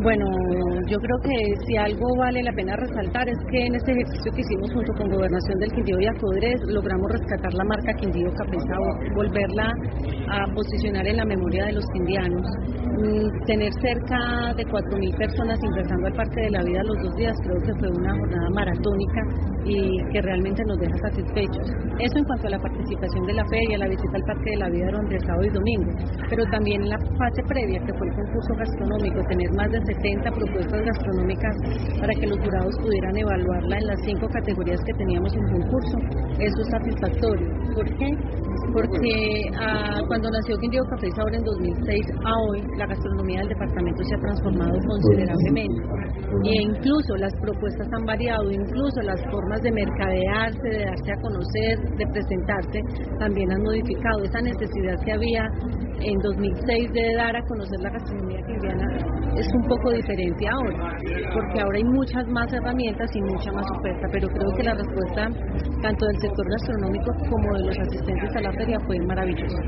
Bueno, yo creo que si algo vale la pena resaltar es que en este ejercicio que hicimos junto con Gobernación del Quindío y Acodres logramos rescatar la marca Quindío Café Sabor, volverla a posicionar en la memoria de los quindianos, tener cerca de 4.000 personas ingresando al Parque de la Vida los 2 días, creo que fue una jornada maratónica y que realmente nos deja satisfechos. Eso en cuanto a la participación de la feria, la visita al Parque de la Vida durante sábado y domingo, pero también en la fase previa, que fue el concurso gastronómico, tener más de 70 propuestas gastronómicas para que los jurados pudieran evaluarla en las 5 categorías que teníamos en concurso, eso es satisfactorio. ¿Por qué? Porque cuando nació Quindío Café Sabor en 2006 a hoy, la gastronomía del departamento se ha transformado considerablemente e incluso las propuestas han variado, incluso las formas de mercadearse, de darse a conocer, de presentarse, también han modificado. Esa necesidad que había en 2006 de dar a conocer la gastronomía quindiana es un poco diferente ahora, porque ahora hay muchas más herramientas y mucha más oferta, pero creo que la respuesta tanto del sector gastronómico como de los asistentes a la feria fue maravillosa.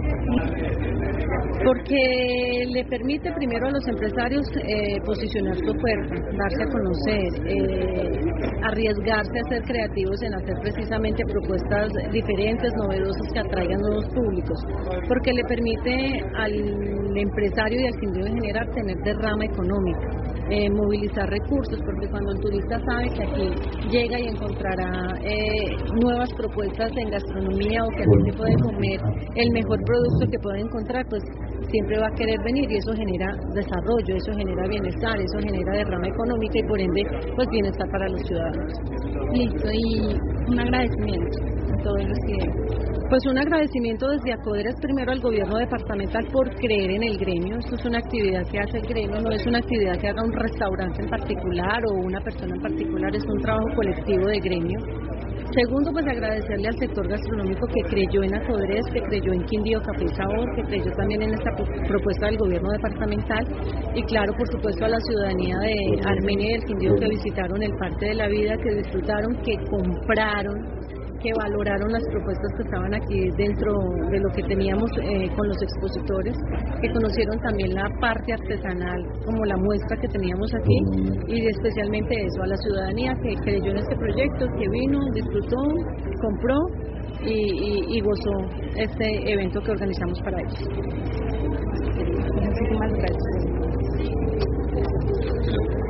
Porque le permite primero a los empresarios posicionar su oferta, darse a conocer, arriesgarse a ser creativos en hacer precisamente propuestas diferentes, novedosas que atraigan nuevos públicos, porque le permite al empresario y al quindío en general tener derrama económica, movilizar recursos, porque cuando el turista sabe que aquí llega y encontrará nuevas propuestas en gastronomía o que aquí se puede comer el mejor producto que puede encontrar, pues siempre va a querer venir y eso genera desarrollo, eso genera bienestar, eso genera derrama económica y por ende pues bienestar para los ciudadanos. Listo, y un agradecimiento a todos los que... Pues un agradecimiento desde Acodres primero al gobierno departamental por creer en el gremio. Esto es una actividad que hace el gremio, no es una actividad que haga un restaurante en particular o una persona en particular, es un trabajo colectivo de gremio. Segundo, pues agradecerle al sector gastronómico que creyó en Acodres, que creyó en Quindío Café Sabor, que creyó también en esta propuesta del gobierno departamental y claro, por supuesto a la ciudadanía de Armenia y del Quindío que visitaron el Parque de la Vida, que disfrutaron, que compraron, que valoraron las propuestas que estaban aquí dentro de lo que teníamos con los expositores, que conocieron también la parte artesanal como la muestra que teníamos aquí y especialmente eso, a la ciudadanía que creyó en este proyecto, que vino, disfrutó, compró y gozó este evento que organizamos para ellos. Muchísimas gracias.